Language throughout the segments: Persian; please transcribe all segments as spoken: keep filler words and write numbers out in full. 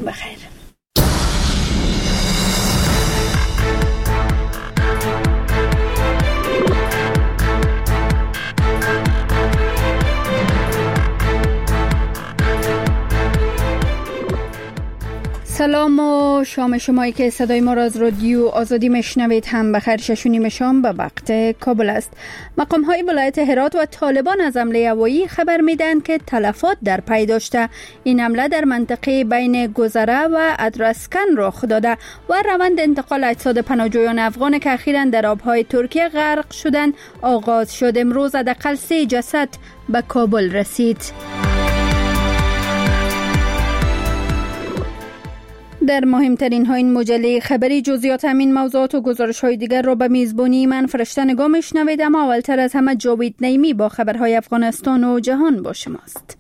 بخیر. سلام و شام شمایی که صدای ما را از رادیو آزادی میشنوید هم بخیر. شش و نیم شام به وقت کابل است. مقام های ولایت هرات و طالبان از حمله هوایی خبر میدن که تلفات در پی داشته. این حمله در منطقه بین گذره و ادرسکن رخ داده و روند انتقال اجساد پناهجویان افغان که اخیراً در آبهای ترکیه غرق شدن آغاز شد. امروز حداقل سه جسد به کابل رسید. در مهمترین ها این مجله خبری جزئیات همین موضوعات و گزارش های دیگر را به میزبانی من فرشته نگاه میشنوید، اما اولتر از همه جاوید نعیمی با خبرهای افغانستان و جهان با شماست.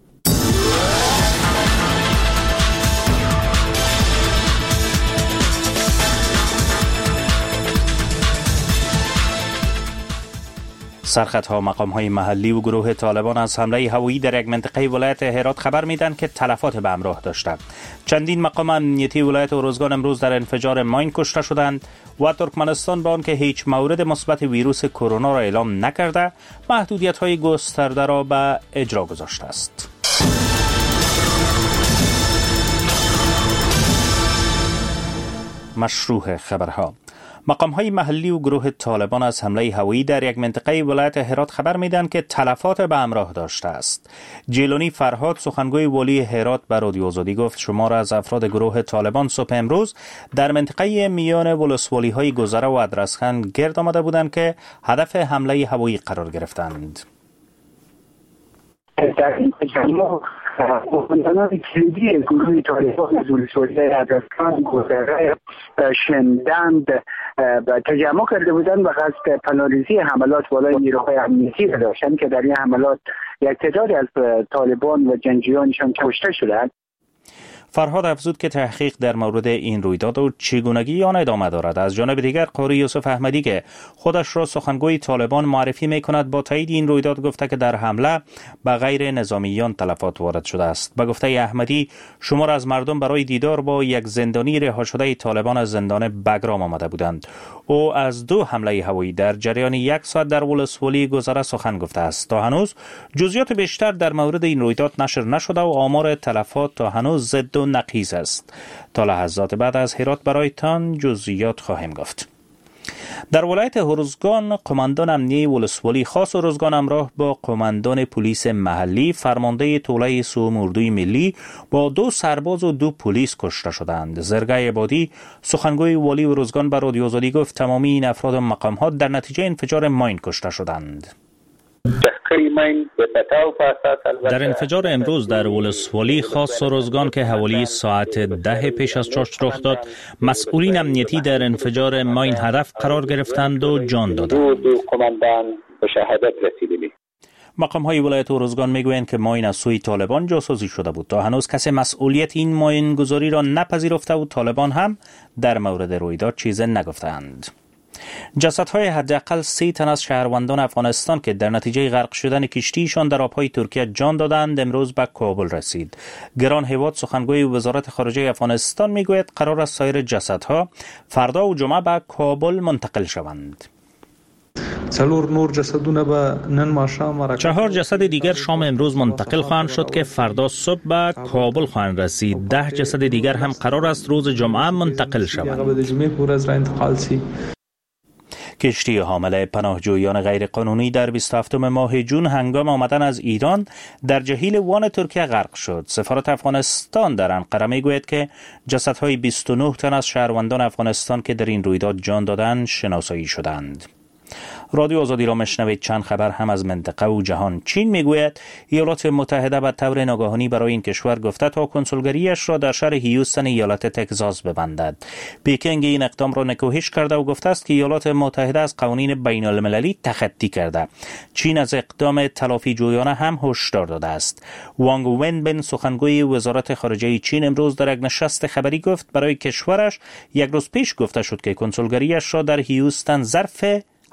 سرخطها مقام‌های محلی و گروه طالبان از حمله هوایی در یک منطقه ولایت هرات خبر میدن که تلفات به همراه داشته. چندین مقام امنیتی ولایت اروزگان امروز در انفجار ماین کشته شدند و ترکمنستان با آنکه هیچ مورد مثبت ویروس کرونا را اعلام نکرده، محدودیت‌های گسترده را به اجرا گذاشته است. مشروع خبرها. مقام‌های محلی و گروه طالبان از حمله هوایی در یک منطقه ولایت هرات خبر میدن که تلفات به همراه داشته است. جیلانی فرهاد سخنگوی والی هرات به رادیو آزادی گفت شمار از افراد گروه طالبان صبح امروز در منطقه میان ولسوالی‌های گذره و ادرسخان گرد آمده بودند که هدف حمله هوایی قرار گرفتند. در این تجمع قماندانان کلیدی گروه طالبان از ولسوالی ادرسکن گذره شمدند تجمع کرده بودند و قصد پناه‌ریزی حملات بالای نیروهای امنیتی را داشتند که در این حملات یک تعدادی از طالبان و جنگجویانشان کشته شدند. فرهاد افزود که تحقیق در مورد این رویداد و چگونگی آن ادامه دارد. از جانب دیگر قاری یوسف احمدی که خودش را سخنگوی طالبان معرفی می کند با تایید این رویداد گفته که در حمله به غیر نظامیان تلفات وارد شده است. به گفته احمدی شمار از مردم برای دیدار با یک زندانی رها شده طالبان از زندان بگرام آمده بودند. او از دو حمله هوایی در جریان یک ساعت در ولسوالی گذره سخن گفته است. تا هنوز جزئیات بیشتر در مورد این رویداد نشر نشده و آمار تلفات تا هنوز ضد و نقیض است. تا لحظات بعد از هرات برایتان جزئیات خواهیم گفت. در ولایت اروزگان قماندان امنیه ولسوالی خاص اروزگان همراه با قماندان پلیس محلی فرمانده طوله سوم اردوی ملی با دو سرباز و دو پلیس کشته شدند. زرگای عبادی سخنگوی والی اروزگان به رادیو آزادی گفت تمامی این افراد و مقامات در نتیجه انفجار ماین کشته شدند. در انفجار امروز در ولسوالی خاص اروزگان که حوالی ساعت ده پیش از چاشت رخ داد، مسئولین امنیتی در انفجار ماین هدف قرار گرفتند و جان دادند. دو قماندان به شهادت رسیدند. مقام‌های ولایت اروزگان میگویند که ماین از سوی طالبان جاسوسی شده بود. تا هنوز کسی مسئولیت این ماین گذاری را نپذیرفته و طالبان هم در مورد رویداد چیزی نگفتند. جسدهای حداقل سی تن از شهروندان افغانستان که در نتیجه غرق شدن کشتیشان در آبهای ترکیه جان دادند امروز به کابل رسید. گران هیواد سخنگوی وزارت خارجه افغانستان میگوید قرار است سایر جسدها فردا و جمعه به کابل منتقل شوند. چهار نور جسدونه به نن ماشام چهار جسد دیگر شام امروز منتقل خواهند شد که فردا صبح به کابل خواهند رسید. ده جسد دیگر هم قرار است روز جمعه منتقل شوند. کشتی حامل پناهجویان غیر قانونی در بیست و هفتم ماه جون هنگام آمدن از ایران در جهیل وان ترکیه غرق شد. سفارت افغانستان در انقره میگوید که جسدهای بیست و نه تن از شهروندان افغانستان که در این رویداد جان دادند شناسایی شدند. رادیو آزادی را مشنوید. چند خبر هم از منطقه و جهان. چین میگوید ایالات متحده به طور ناگهانی برای این کشور گفته تا کنسولگریش را در شهر هیوستن ایالت تگزاس ببندد. پیکنگ این اقدام را نکوهش کرده و گفته است که ایالات متحده از قوانین بین المللی تخطی کرده. چین از اقدام تلافی جویانه هم هشدار داده است. وانگ ونبن سخنگوی وزارت خارجه چین امروز در یک نشست خبری گفت برای کشورش یک روز پیش گفته شد که کنسولگریش را در هیوستن ظرف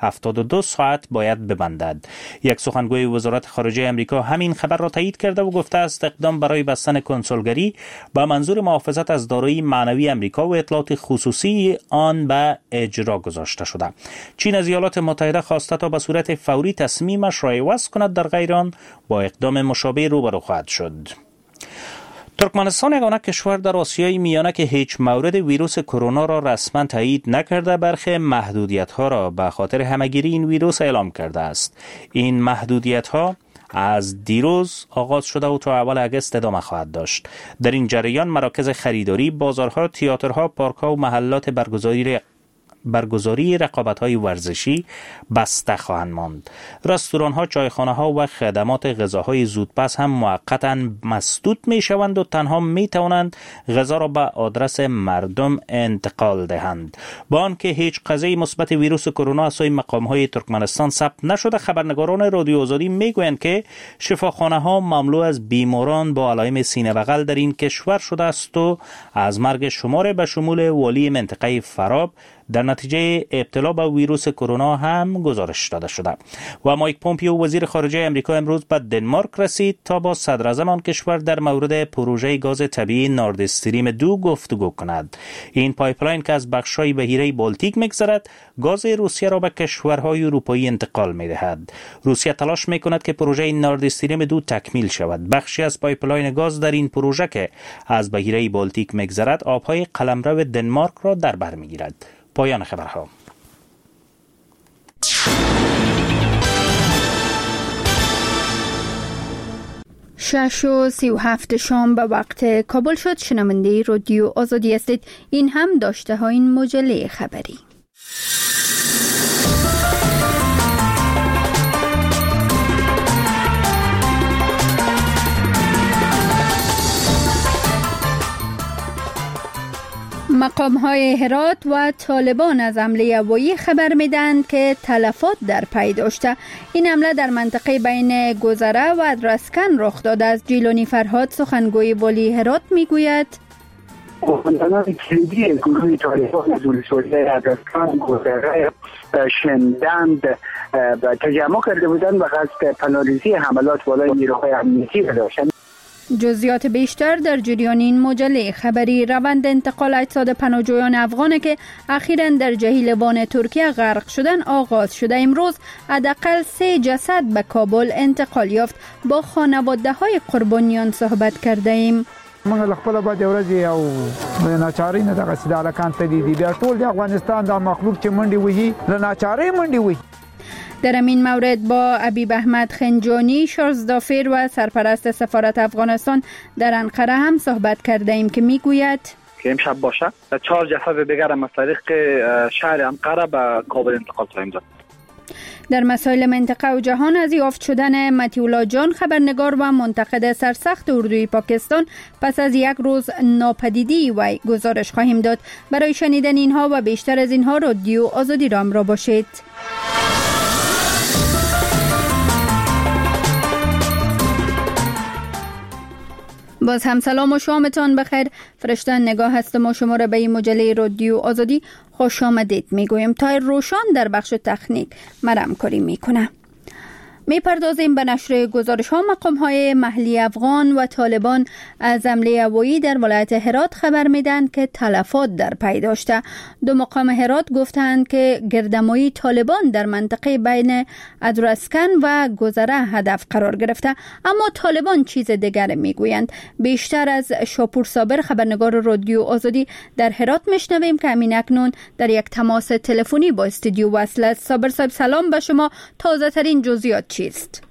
هفتاد و دو ساعت باید ببندد. یک سخنگوی وزارت خارجه امریکا همین خبر را تایید کرده و گفته است اقدام برای بستن کنسولگری با منظور محافظت از دارایی معنوی امریکا و اطلاعات خصوصی آن به اجرا گذاشته شده. چین از ایالات متحده خواسته تا به صورت فوری تصمیمش را عوض کند، در غیر آن با اقدام مشابه روبرو خواهد شد. ترکمنستان یگانه کشور در آسیای میانه که هیچ مورد ویروس کرونا را رسما تایید نکرده، برخی محدودیت‌ها را به خاطر همه‌گیری این ویروس اعلام کرده است. این محدودیت‌ها از دیروز آغاز شده و تا اول اگست ادامه خواهد داشت. در این جریان مراکز خریداری، بازارها، تئاترها، پارک‌ها و محلات برگزاری برگزاری رقابت‌های ورزشی بسته خواهند ماند. رستوران‌ها، چایخانه‌ها و خدمات غذاهای زودپس هم موقتاً مسدود می‌شوند و تنها می‌توانند غذا را به آدرس مردم انتقال دهند. با آنکه هیچ قضیه مثبت ویروس کرونا از سوی مقام‌های ترکمنستان ثبت نشده، خبرنگاران رادیو آزادی می‌گویند که شفاخانه‌ها مملو از بیماران با علائم سینه بغل در این کشور شده است و از مرگ شمار به شمول والی منطقه فراب در نتیجه ابتلا به ویروس کرونا هم گزارش داده شده. و مایک پومپیو وزیر خارجه امریکا امروز به دنمارک رسید تا با صدر اعظم آن کشور در مورد پروژه گاز طبیعی نورد استریم دو گفتگو کند. این پایپلاین که از بخش‌های بحیره بالتیک می‌گذرد، گاز روسیه را به کشورهای اروپایی انتقال می‌دهد. روسیه تلاش می‌کند که پروژه نورد استریم دو تکمیل شود. بخشی از پایپلاین گاز در این پروژه که از بحیره بالتیک می‌گذرد، آب‌های قلمرو دنمارک را در بر می‌گیرد. پایان خبرها. شش و سی و هفت شام به وقت کابل شد. شنونده رادیو آزادی هستید. این هم داشته ها این مجله خبری. مقام‌های هرات و طالبان از حمله هوایی خبر میدن که تلفات در پی داشته. این حمله در منطقه بین گذره و ادرسکن رخ داده. از جیلانی فرهاد سخنگوی والی هرات میگوید قماندانان کلیدی گروه طالبان از ولسوالی ادرسکن، گذره، شندند تجمع کرده بودند و قصد پناه‌ریزی حملات بالای نیروهای امنیتی داشتند. جزئیات بیشتر در جریان این مجله خبری. روند انتقال اجساد پناهجویان افغان که اخیراً در جهیلوان ترکیه غرق شدن آغاز شده. امروز حداقل سه جسد به کابل انتقال یافت. با خانواده های قربانیان صحبت کرده ایم. موږ خپل بعد ورځې او ناچاري نه دغه سیدالکان ته دي بیا ټول د افغانستان د مخلوق چې منډي وهي له ناچاري منډي وهي. در این مورد با حبیب احمد خنجانی، شازدافیر و سرپرست سفارت افغانستان در انقره هم صحبت کرده ایم که میگوید که امشب باشه چهار جسد دیگر از طریق شهر انقره به کابل انتقال خواهیم داد. در مسائل منطقه و جهان از یافت شدن متیولا جان، خبرنگار و منتقد سرسخت اردوی پاکستان، پس از یک روز ناپدیدی وی گزارش خواهیم داد. برای شنیدن اینها و بیشتر از اینها رادیو آزادی را همراه باشید. باز هم سلام و شامتان بخیر. فرشتن نگاه هستم و شما را به این مجله رادیو آزادی خوش آمدید میگویم. تا روشان در بخش تکنیک مرام کاری میکنه. میپردازیم به نشر گزارش ها. مقام های محلی افغان و طالبان از حمله هوایی در ولایت هرات خبر میدن که تلفات در پی داشته. دو مقام هرات گفتند که گردمایی طالبان در منطقه بین ادرسکن و گذره هدف قرار گرفته، اما طالبان چیز دیگر میگویند. بیشتر از شاپور صابر خبرنگار رادیو آزادی در هرات میشنویم که همین اکنون در یک تماس تلفنی با استودیو وصل است. صابر صاحب سلام به شما. تازه ترین جزئیات چیست؟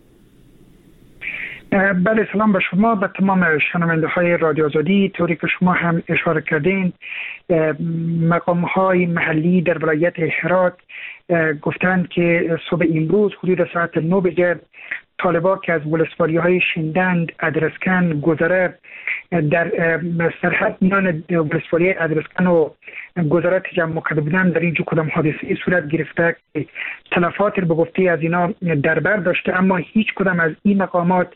بله سلام به شما، به تمام شنونده های رادیو آزادی. طوری که شما هم اشاره کردین، مقام های محلی در ولایت هرات گفتند که صبح امروز حدود ساعت نه بجه طالبان که از ولسوالی های شندند، ادرسکن، گذره در سرحد میان ولسوالی ادرسکن و گذره تجمع کرده بودند، در اینجا کدام حادثه صورت گرفته که تلفات به گفته از اینا در بر داشته، اما هیچ کدام از این مقامات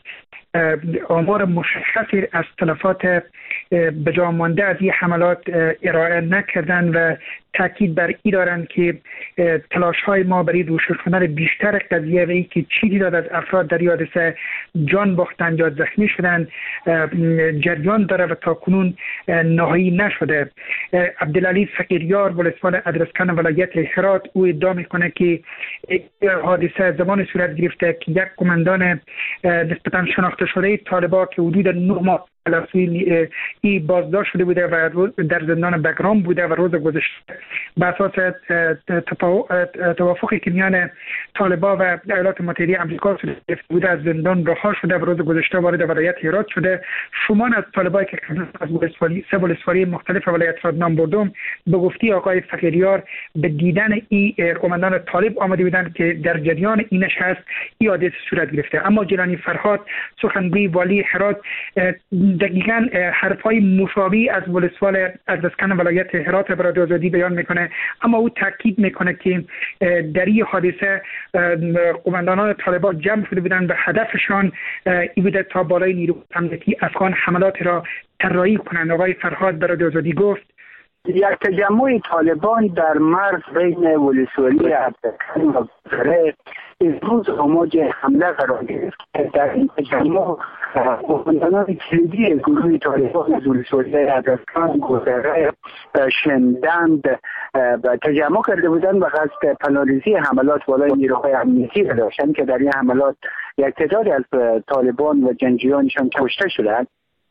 آمار مشخصی از تلفات به جا مانده از این حملات ارائه نکردن و تاکید بر این دارند که تلاش های ما برای روشن شدن بیشتر قضیه و ای که چیزی داد از افراد در حادثه جان باختند یا زخمی شدند جریان داره و تا کنون نهایی نشده. عبدالعلی فقیریار ولسوال ادرسکن ولایت هرات او ادعا میکنه که حادثه زمان صورت گرفته که یک قماندان نسبتا شناخته شده طالبان که حدود نه ماه ای بازداشت شده بوده و در زندان بگرام بوده و روز گذشته به اساس توافقی که میان طالبان و ایالات متحده آمریکا گرفته بوده از زندان رها شده و روز گذشته وارد ولایت هرات شده. شمار از طالبان که از ولسوالی سه ولسوالی مختلف ولایت را نام بردم به گفتی آقای فقیریار به دیدن این قماندان طالب آمده بودند که در جریان اینش هست این حادثه صورت گرفته. اما جیلانی فرهاد سخنگوی والی هرات دقیقاً حرفای مشابه از ولسوال ادرسکن ولایت هرات به رادیو آزادی بیان میکنه، اما او تاکید میکنه که در این حادثه قماندانان طالبان جمع شده بودند و هدفشان این بوده تا بالای نیروی امنیتی افغان حملات را طراحی کنند. آقای فرهاد به رادیو آزادی گفت یک تجمع طالبان در مرز بین ولسوالی ادرسکن و بره امروز آماج حمله قرار گرفت. در این تجمع قماندانان کلیدی گروه طالبان از ولسوالی ادرسکن، گذره، شندند تجمع کرده بودند و قصد پناه‌ریزی حملات بالای نیروهای امنیتی را داشتند که در این حملات یک تعدادی از طالبان و جنگجویانشان کشته شدند.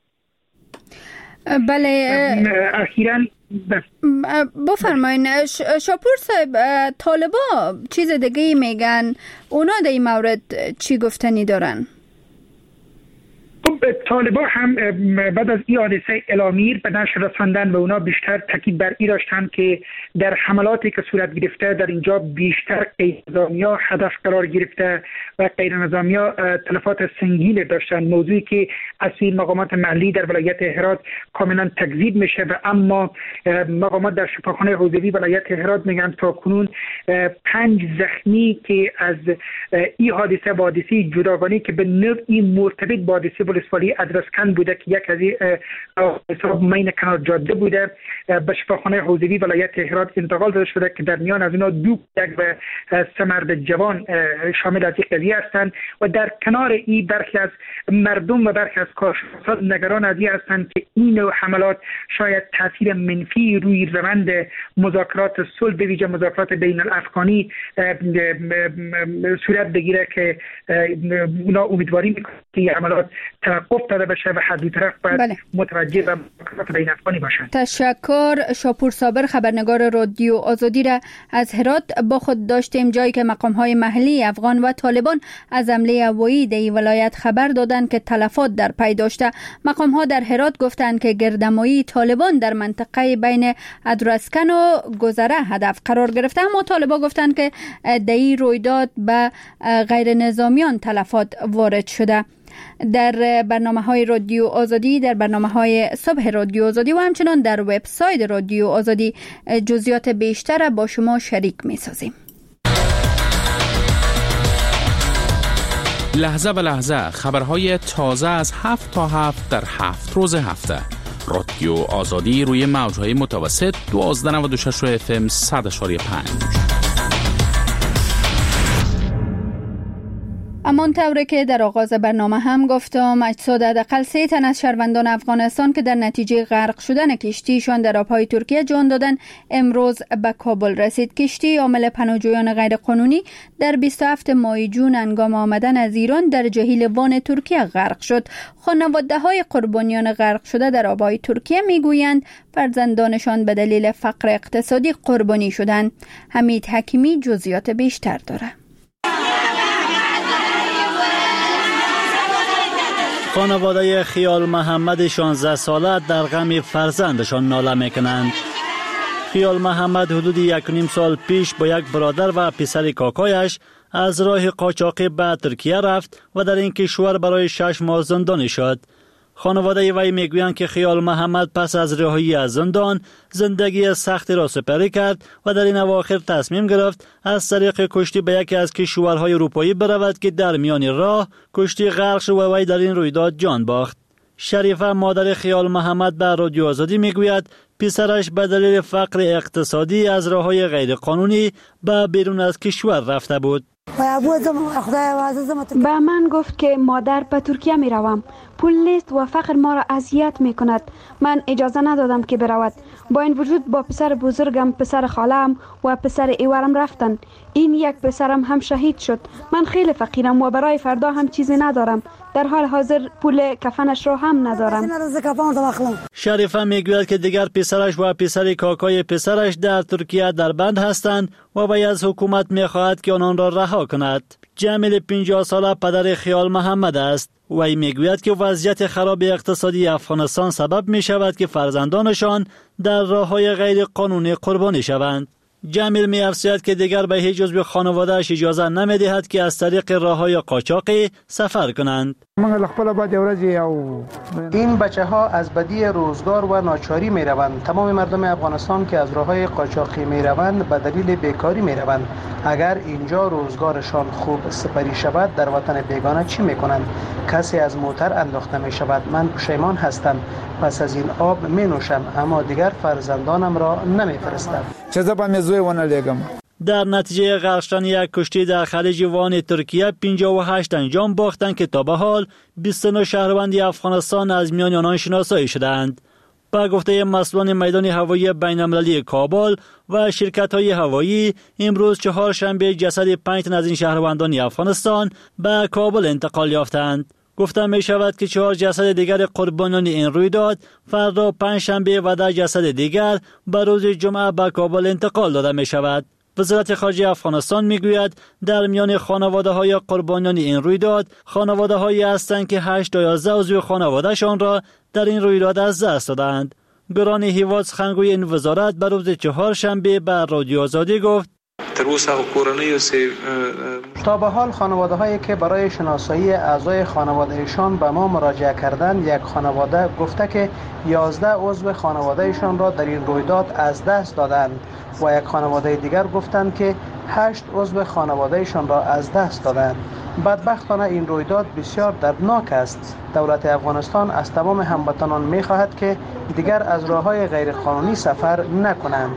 بله اخیراً بفرمایین شاپور صاحب، طالبا چیز دیگه میگن، اونا در این مورد چی گفتنی دارن؟ طالبان هم بعد از این حادثه الامیر به نشر رساندن به اونا بیشتر تاکید بر این داشتن که در حملاتی که صورت گرفته در اینجا بیشتر غیر نظامیا هدف قرار گرفته و غیر نظامیا تلفات سنگین داشتن، موضوعی که از سوی مقامات محلی در ولایت هرات کاملا تکذیب میشه و اما مقامات در شفاخانه حوزوی ولایت هرات میگن تا کنون پنج زخمی که از این حادثه با حادثه جداگانه که به نوعی مرتبط با حادثه ولسوالی ادرسکن بوده که یک از حساب مین کنار جاده بوده به شفاخانه حوزوی ولایت هرات انتقال داده شده که در میان از اینا دو یک و سه مرد جوان شامل از این قضیه هستند و در کنار این برخی از مردم و برخی از کارشناسان نگران از این هستند که این نوع حملات شاید تاثیر منفی روی روند مذاکرات صلح به ویژه مذاکرات بین الافغانی صورت بگیره که اونا امیدواری میکنند که این حملات توقف داده بشه و هر دو طرف باید بله. متوجه و مذاکرات بین افغانی باشند. تشکر. شاپور صابر خبرنگار رادیو آزادی را از هرات با خود داشتیم، جایی که مقام‌های محلی افغان و طالبان از حمله هوایی در این ولایت خبر دادند که تلفات در پی داشته. مقام‌ها در هرات گفتند که گردمایی طالبان در منطقه بین ادرسکن و گذره هدف قرار گرفته، اما طالبان گفتند که در این رویداد به غیر نظامیان تلفات وارد شده. در برنامه‌های رادیو آزادی، در برنامه‌های صبح رادیو آزادی و همچنان در وبسایت رادیو آزادی جزئیات بیشتر با شما شریک می‌سازیم. لحظه به لحظه خبرهای تازه از هفت تا هفت در هفت روز هفته. رادیو آزادی روی موج‌های متوسط دوازده نود و شش اف ام صد و پنج. امان طوره که در آغاز برنامه هم گفتم، اجساد حداقل سه تن از شهروندان افغانستان که در نتیجه غرق شدن کشتیشان در آبهای ترکیه جان دادن امروز به کابل رسید. کشتی حامل پناهجویان غیر قانونی در بیست و هفتم ماه جون هنگام آمدن از ایران در جهیل وان ترکیه غرق شد. خانواده های قربانیان غرق شده در آبهای ترکیه میگویند فرزندانشان به دلیل فقر اقتصادی قربانی شدند. حمید حکیمی جزئیات بیشتر داره. خانواده خیال محمد شانزده ساله در غم فرزندشان ناله میکنند. خیال محمد حدود یک و نیم سال پیش با یک برادر و پسر کاکایش از راه قاچاقی به ترکیه رفت و در این کشور برای شش ماه زندانی شد. خانواده وی میگویند که خیال محمد پس از رهایی از زندان زندگی سختی را سپری کرد و در این اواخر تصمیم گرفت از طریق کشتی به یکی از کشورهای اروپایی برود که در میان راه کشتی غرق شد و وی در این رویداد جان باخت. شریفه مادر خیال محمد به رادیو آزادی میگوید پسرش به دلیل فقر اقتصادی از راههای غیر قانونی به بیرون از کشور رفته بود. به من گفت که مادر به ترکیه می روم. پول نیست و فقر ما را اذیت می کند. من اجازه ندادم که برود. با این وجود با پسر بزرگم، پسر خالم و پسر ایورم رفتن. این یک پسرم هم شهید شد. من خیلی فقیرم و برای فردا هم چیزی ندارم. در حال حاضر پول کفنش را هم ندارم. شریفه میگوید که دیگر پسرش و پسر کاکای پسرش در ترکیه در بند هستند و وی از حکومت میخواهد که آنان را رها کند. جمیل پنجاه ساله پدر خیال محمد است. وی میگوید که وضعیت خراب اقتصادی افغانستان سبب می شود که فرزندانشان در راههای غیر قانونی قربانی شوند. جمیل می افزاید که دیگر به هیچ عضو خانواده‌اش اجازه نمی دهد که از طریق راههای قاچاقی سفر کنند. این بچه ها از بدی روزگار و ناچاری می روند. تمام مردم افغانستان که از راههای قاچاقی می روند به دلیل بیکاری می روند. اگر اینجا روزگارشان خوب سپری شود در وطن بیگانه چی می کنند؟ کسی از موتر انداخته می شود. من پشیمان هستم. پس از این آب می نوشم اما دیگر فرزندانم را نمی فرستم. در نتیجه غرق شدن یک کشتی در خلیج وان ترکیه پنجاه و هشت انجام باختند که تا به حال بیست و نه شهروند افغانستان از میان آنان شناسایی شدند. با گفته مسئولان میدان هوایی بین‌المللی کابل و شرکت‌های هوایی امروز چهارشنبه جسد پنج تن از این شهروندان افغانستان به کابل انتقال یافتند. گفته می شود که چهار جسد دیگر قربانیان این رویداد فردا پنجشنبه و ده جسد دیگر به روز جمعه به کابل انتقال داده می شود. وزارت خارجه افغانستان می گوید در میان خانواده های قربانیان این رویداد خانواده هایی هستند که هشت تا یازده عضو خانوادهشان را در این رویداد از دست دادند. گران هیواد سخنگوی این وزارت به روز چهارشنبه به رادیو آزادی گفت تا به حال خانواده هایی که برای شناسایی اعضای خانوادهشان به ما مراجعه کردند یک خانواده گفته که یازده عضو خانوادهشان را در این رویداد از دست دادند و یک خانواده دیگر گفتند که هشت عضو خانوادهشان را از دست دادند. بدبختانه این رویداد بسیار دردناک است. دولت افغانستان از تمام هموطنان می‌خواهد که دیگر از راه‌های غیرقانونی سفر نکنند.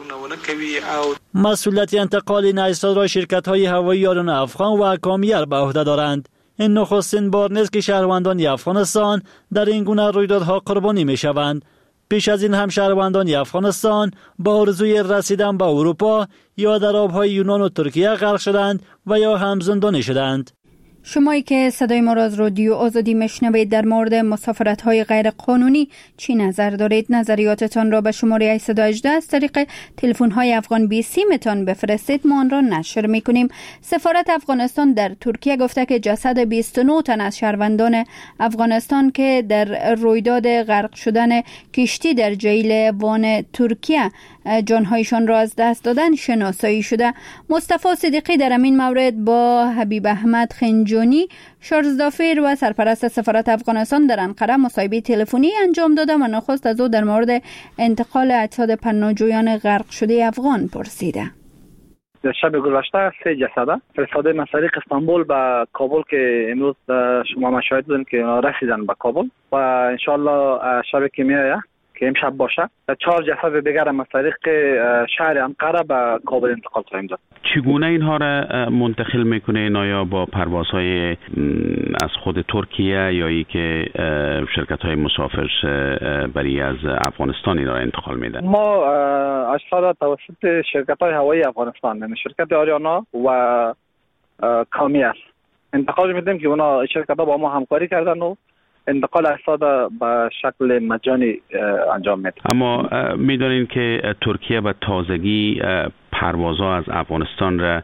مسئولیت انتقال این اجساد را شرکت‌های هوایی یاران افغان و کامیر به عهده دارند. این نخستین بار نیست که شهروندان افغانستان در این گونه رویدادها قربانی می‌شوند. پیش از این هم شهروندان افغانستان با آرزوی رسیدن به اروپا یا در آب‌های یونان و ترکیه غرق شدند و یا هم زندانی شدند. شمایی که صدای ما را از رادیو آزادی میشنوید در مورد مسافرت‌های غیر قانونی چی نظر دارید؟ نظریاتتان را به شماره هشت یک هشت از طریق تلفن‌های افغان بی سی متان بفرستید، ما آن را نشر می‌کنیم. سفارت افغانستان در ترکیه گفته که جسد بیست و نه تن از شهروندان افغانستان که در رویداد غرق شدن کشتی در جیل وان ترکیه جانهایشان را از دست دادن شناسایی شده. مصطفی صدیقی در این مورد با حبیب احمد خنجانی شارزدافیر و سرپرست سفارت افغانستان در انقره مصاحبه تلفنی انجام داده و نخست از او در مورد انتقال اجساد پناهجویان غرق شده افغان پرسیده. در شب گذشته سه جسد فرستاده از طریق استانبول به کابل که امروز شما مشاهده بودین که رسیدن به کابل و انشالله شب که میایه که امشب باشه چهار جسد دیگر هم از طریق شهر انقره به کابل انتقال خواهیم داد. چگونه اینها را منتقل میکنه؟ آیا با پروازهای از خود ترکیه یا ای که شرکت های مسافر بری از افغانستان اینا را انتقال میدن؟ ما اجساد توسط شرکت های هوایی افغانستان یعنی شرکت آریانا و کامیر انتقال میدیم که اونا شرکت ها با ما همکاری کردن و انتقال اجساد به شکل مجانی انجام میده. اما میدونین که ترکیه به تازگی پروازها از افغانستان را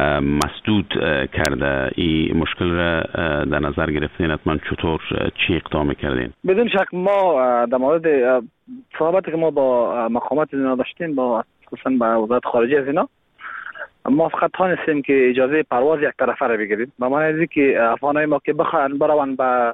مسدود کرده. این مشکل را در نظر گرفتین حتما چطور چی اقدام کردین؟ بدون شک ما در مورد صحبتی که ما با مقامات اینا داشتیم با خصوصا با وزارت خارجه از اینا ما فقط تانستیم که اجازه پرواز یک طرفه را بگیریم. به معنی اینه که افغانای ما که بخوان بروند به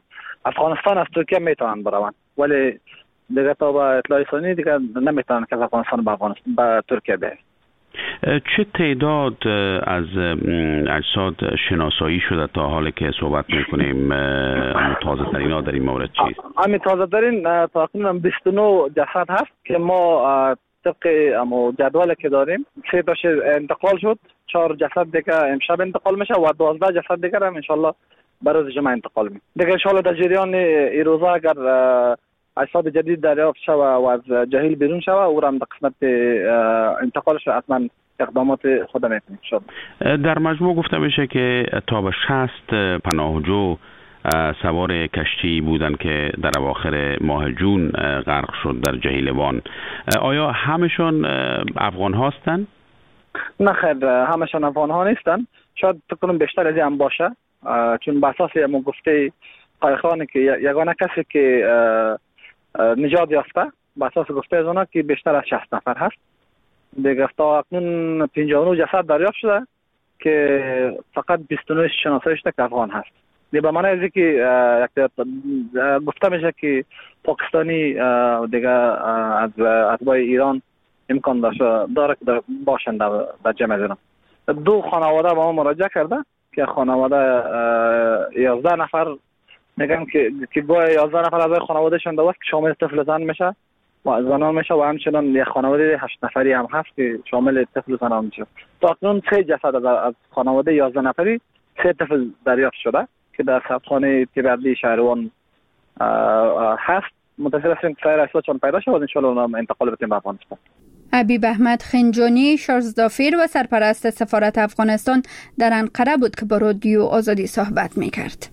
افغانستان از ترکیه میتونن بروند، ولی دیگه تا با اطلاع ثانی دیگه نمیتونن که افغانستان به افغانستان به ترکیه بره. چه تعداد از اجساد شناسایی شده تا حالی که صحبت میکنیم؟ تازه ترین ها در این مورد چیست؟ همین تازه ترین تقریبا بیست و نه جسد هست که ما طبق جدولی که داریم سه تاش انتقال شد، چهار جسد دیگه امشب انتقال میشه و دوازده جسد دیگه هم انشالله برای جمعه انتقال میشه. دیگه انشالله در جریان این روزا اگر اجساد جدید دریافت شوه و از جهیل بیرون شوه او را هم در قسمت انتقالش حتما اقدامات خود میکنیم شد. در مجموع گفته میشه که تا به شصت پناهجو سوار کشتی بودن که در اواخر ماه جون غرق شد در جهیل وان. آیا همشون افغان هستند؟ نه خیر، همشون افغان ها نیستن. شاید فکر بیشتر از این هم باشه، چون به اساس ما گفته قایقرانی که یگانه کسی که نجات یافته به اساس گفته از اونا که بیشتر از شصت نفر هست. دیگه تا اکنون پنجاه و نه جسد دریافت شده که فقط بیست و نه شناسایی شده که افغان هست. به معنی از که گفته میشه که پاکستانی دیگه از اتباع ایران امکان داره که باشند در جمع اینا. دو خانواده با ما مراجعه کرده که خانواده یازده نفر میگن که که گویا یازده نفر از خانوادهشون دوست که شامل طفل زن میشه و زنان میشه و همچنان یک خانواده هشت نفری هم هست که شامل طفل زنان میشه. تا اکنون سه جسد از خانواده یازده نفری سه طفل دریافت شده که در سبخانه تیبردی شهروان هست. منتظر هستیم که سایر اجسادشان پیدا شود ان شاء الله اونم انتقال بتیم به افغانستان. حبیب احمد خنجانی شارزدافیر و سرپرست سفارت افغانستان در انقره بود که با رادیو آزادی صحبت میکرد.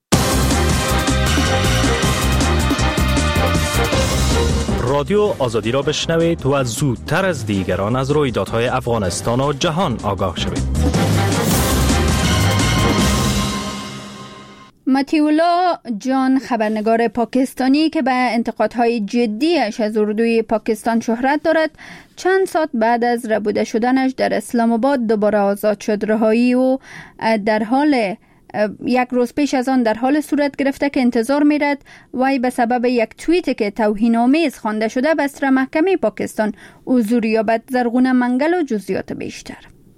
رادیو آزادی را بشنوید و زودتر از دیگران از رویدادهای افغانستان و جهان آگاه شوید. متیولا جان، خبرنگار پاکستانی که به انتقادهای جدیش از اردوی پاکستان شهرت دارد، چند ساعت بعد از ربوده شدنش در اسلام آباد دوباره آزاد شد. رهایی او در حال یک روز پیش از آن در حال صورت گرفته که انتظار میرد وی به سبب یک توییت که توهین‌آمیز خوانده شده به اسرع محکمه پاکستان حضور یابد. زرغونه منگل و جزئیات بیشتر.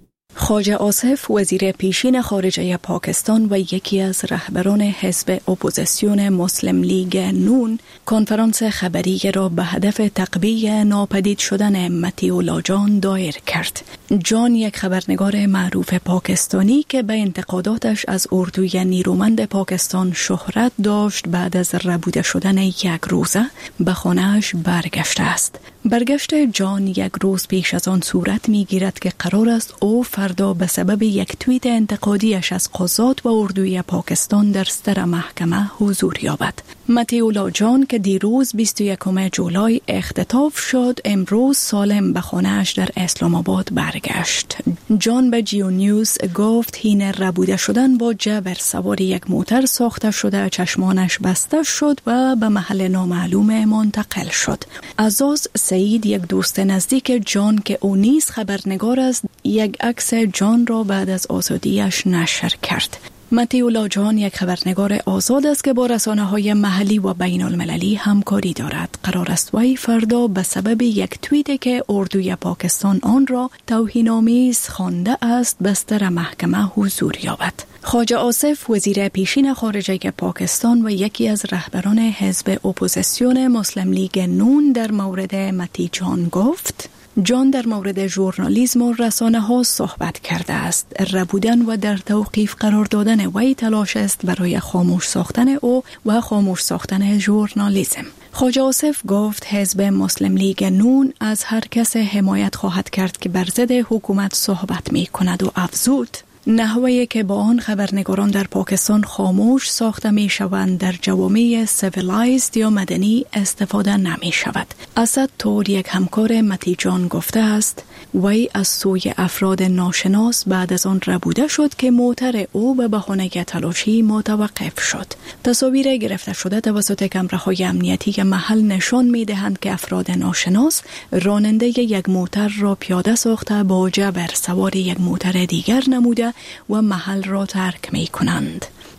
خواجه آصف، وزیر پیشین خارجه پاکستان و یکی از رهبران حزب اپوزیسیون مسلم لیگ نون، کنفرانس خبری را به هدف تقویه ناپدید شدن متیولا جان دایر کرد. جان یک خبرنگار معروف پاکستانی که به انتقاداتش از اردوی نیرومند پاکستان شهرت داشت بعد از ربوده شدن یک روزه به خانه‌اش برگشته است. برگشت جان یک روز پیش از آن صورت می گیرد که قرار است او فردا به سبب یک توییت انتقادیش از قضات و اردوی پاکستان در سر محکمه حضور یابد. متیولا جان که دیروز بیست و یکم جولای اختطاف شد، امروز سالم به خانه‌اش در اسلام آباد برگشت. جان به جیو نیوز گفت هین ربوده شدن با جبر سوار یک موتر ساخته شده، چشمانش بسته شد و به محل نامعلوم منتقل شد. عزاز سعید، یک دوست نزدیک جان که او نیز خبرنگار است، یک عکس جان را بعد از آزادیش نشر کرد. متیولا جان یک خبرنگار آزاد است که با رسانه‌های محلی و بین المللی همکاری دارد. قرار است وی فردا به سبب یک توییت که اردوی پاکستان آن را توهین‌آمیز خوانده است به سر محکمه حضور یابد. خواجه آصف، وزیر پیشین خارجه پاکستان و یکی از رهبران حزب اپوزیسیون مسلم لیگ نون در مورد متی جان گفت: جان در مورد ژورنالیسم و رسانه ها صحبت کرده است. ربودن و در توقیف قرار دادن وی تلاش است برای خاموش ساختن او و خاموش ساختن ژورنالیسم. خواجه آصف گفت حزب مسلم لیگ نون از هر کس حمایت خواهد کرد که بر ضد حکومت صحبت می کند و افزود نحوه‌ای که با آن خبرنگاران در پاکستان خاموش ساخته می شوند در جوامع سیویلایزد یا مدنی استفاده نمی شود. اسد طور، یک همکار متی جان، گفته است وی از سوی افراد ناشناس بعد از آن ربوده شد که موتر او به بهانه تلاشی متوقف شد. تصاویر گرفته شده توسط کامراهای امنیتی محل نشان می دهند که افراد ناشناس راننده یک موتر را پیاده ساخته با جبر سوار یک موتر دیگر نموده و محل را ترک می کنند.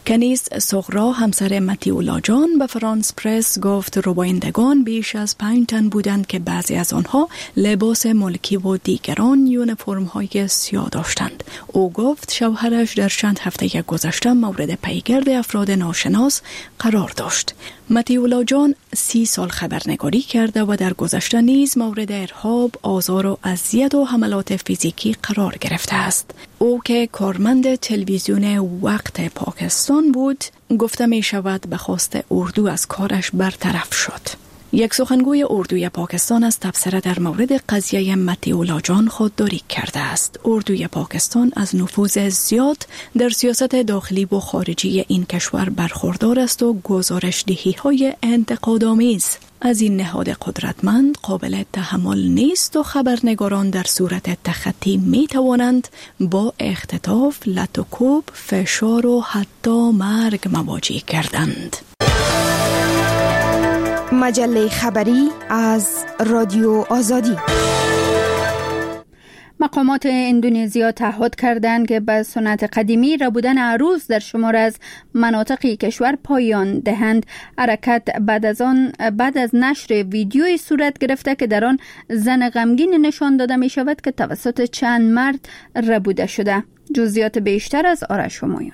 کنیز سغرا همسر متیولا جان به فرانس پرس گفت روبایندگان بیش از پنج تن بودند که بعضی از آنها لباس ملکی و دیگران یونیفرم های سیاه داشتند. او گفت شوهرش در چند هفته گذشته مورد پیگرد افراد ناشناس قرار داشت. متیولا جان سی سال خبرنگاری کرده و در گذشته نیز مورد ارهاب، آزار و اذیت و حملات فیزیکی قرار گرفته است. او که کارمند تلویزیون وقت پاکستان بود، گفته می شود به خواست اردو از کارش برطرف شد. یک سخنگوی اردوی پاکستان از تبصره در مورد قضیه متیولا جان خودداری کرده است. اردوی پاکستان از نفوذ زیاد در سیاست داخلی و خارجی این کشور برخوردار است و گزارش‌دهی های انتقادآمیز از این نهاد قدرتمند قابل تحمل نیست و خبرنگاران در صورت تخطی می توانند با اختطاف، لط و کوب، فشار و حتی مرگ مواجه گردند. مجله خبری از رادیو آزادی. مقامات اندونزیا تعهد کردند که به سنت قدیمی ربودن عروس در شمار از مناطق کشور پایان دهند. حرکت بعد از آن بعد از نشر ویدیوی صورت گرفته که در آن زن غمگین نشان داده می شود که توسط چند مرد ربوده شده. جزئیات بیشتر از آرش همایون.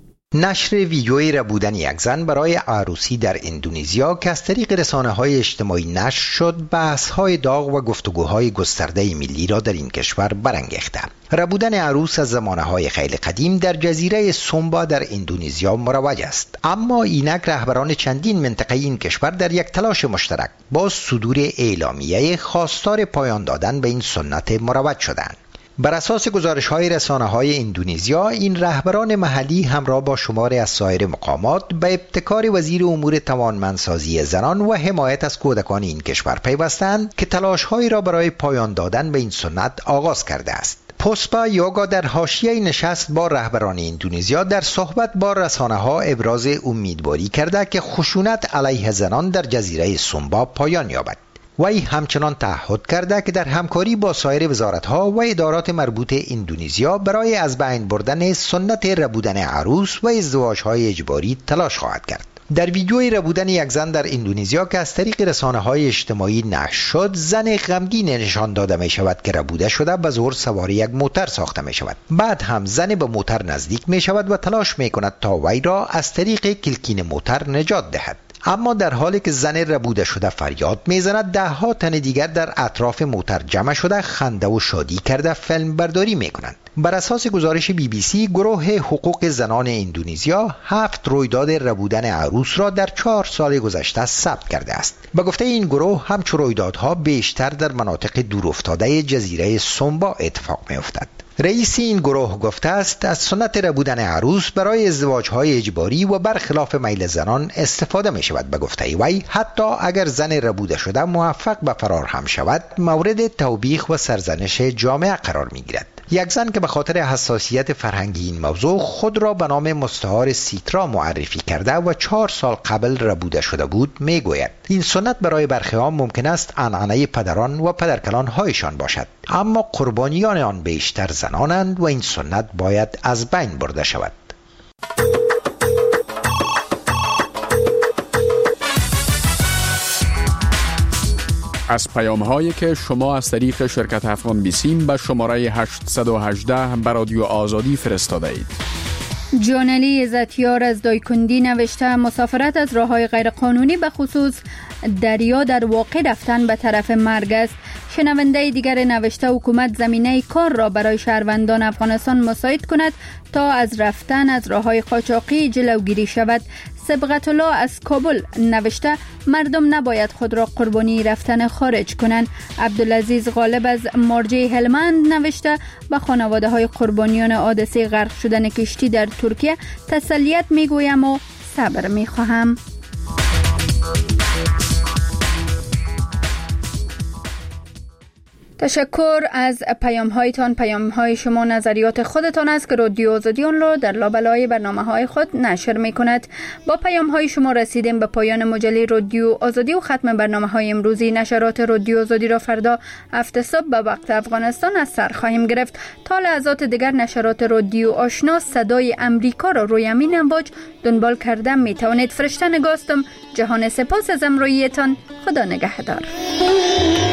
نشر ویدیوی ربودن یک زن برای عروسی در اندونزیا که از طریق رسانه‌های اجتماعی نشر شد، بحث‌های داغ و گفتگوهای گسترده ملی را در این کشور برانگیخته. ربودن عروس از زمانه‌های خیلی قدیم در جزیره سومبا در اندونزیا مروج است، اما اینک رهبران چندین منطقه این کشور در یک تلاش مشترک با صدور اعلامیه خواستار پایان دادن به این سنت مروج شدند. بر اساس گزارش‌های رسانه‌های اندونزیا، این رهبران محلی همراه با شماری از سایر مقامات به ابتکار وزیر امور توانمندسازی زنان و حمایت از کودکان این کشور پیوستند که تلاش‌هایی را برای پایان دادن به این سنت آغاز کرده است. پوسپا یوگا در حاشیه نشست با رهبران اندونزیا در صحبت با رسانه‌ها ابراز امیدواری کرده که خشونت علیه زنان در جزیره سومبا پایان یابد. وی همچنان تعهد کرده که در همکاری با سایر وزارت‌ها و ادارات مربوط اندونزیا برای از بین بردن سنت ربودن عروس و ازدواج‌های اجباری تلاش خواهد کرد. در ویدیوی ربودن یک زن در اندونزیا که از طریق رسانه‌های اجتماعی نشر شد، زن غمگین نشان داده می شود که ربوده شده به زور سوار یک موتر ساخته می شود. بعد هم زن به موتر نزدیک می شود و تلاش می کند تا وی را از طریق کلکین موتر نجات دهد. اما در حالی که زن ربوده شده فریاد میزند، ده ها تن دیگر در اطراف موتر جمع شده خنده و شادی کرده فیلم برداری میکنند. بر اساس گزارش بی بی سی، گروه حقوق زنان اندونزیا هفت رویداد ربودن عروس را در چهار سال گذشته ثبت کرده است. به گفته این گروه، همچون رویدادها بیشتر در مناطق دورافتاده جزیره سومبا اتفاق میافتد. رئیس این گروه گفته است از سنت ربودن عروس برای ازدواج‌های اجباری و برخلاف میل زنان استفاده می شود. به گفته وی، حتی اگر زن ربوده شده موفق به فرار هم شود، مورد توبیخ و سرزنش جامعه قرار می گیرد. یک زن که به خاطر حساسیت فرهنگی این موضوع خود را به نام مستعار سیترا معرفی کرده و چهار سال قبل ربوده شده بود، می گوید این سنت برای برخی ها ممکن است عنعنه پدران و پدرکلان هایشان باشد، اما قربانیان آن بیشتر زنانند و این سنت باید از بین برده شود. از پیام‌هایی که شما از طریق شرکت افغان بیسیم به شماره هشتصد و هجده به رادیو آزادی فرستاده اید. جانلی عزتیار از دایکندی نوشته مسافرت از راه‌های غیرقانونی به خصوص دریا در واقع رفتن به طرف مرگ است. شنونده دیگر نوشته حکومت زمینه کار را برای شهروندان افغانستان مساعد کند تا از رفتن از راه‌های قاچاقی جلوگیری شود. سبغت الله از کابل نوشته مردم نباید خود را قربانی رفتن خارج کنند. عبدالعزیز غالب از مرجع هلمند نوشته به خانواده های قربانیان حادثه غرق شدن کشتی در ترکیه تسلیت میگویم و صبر میخواهم. تشکر از پیام هایتان. پیام های شما نظریات خودتان است که رادیو آزادی آن را در لابلای برنامه های خود نشر می کند. با پیام های شما رسیدیم به پایان مجله رادیو آزادی و ختم برنامه های امروزی. نشرات رادیو آزادی را فردا هفت صبح به وقت افغانستان از سر خواهیم گرفت. تا لحظات دیگر نشرات رادیو آشنا صدای امریکا را روی امین امواج دنبال کردن می توانید. فرشته نگاستم. جهان سپاس از امرویتان. خدا نگهدار.